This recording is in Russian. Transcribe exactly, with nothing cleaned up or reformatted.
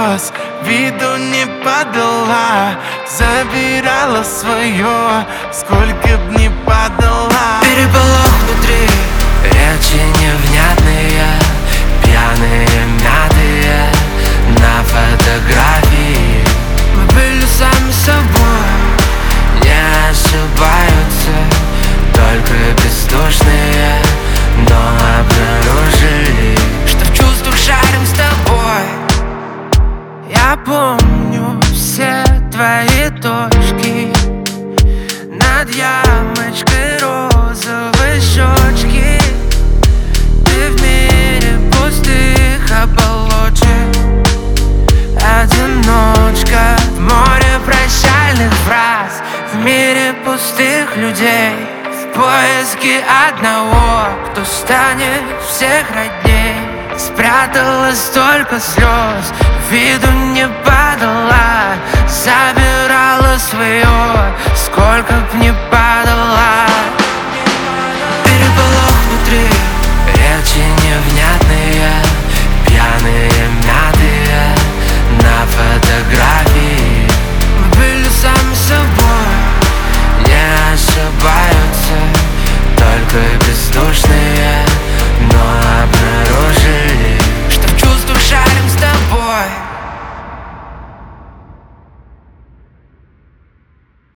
слез, виду не подала. Забирала свое, сколько б не падала. Переполох внутри, речи невнятные, пьяные, мятые на фотографии. Мы были сами собой, не ошибаются только бездушные, но обнаружили, что в чувствах шарим с тобой. Я помню все твои точки над ямочкой розовой щечки. Ты в мире пустых оболочек, одиночка в море прощальных фраз, в мире пустых людей, в поиске одного, кто станет всех родней. Спрятала столько слез, виду не подала. Забирала свое, сколько б не падала.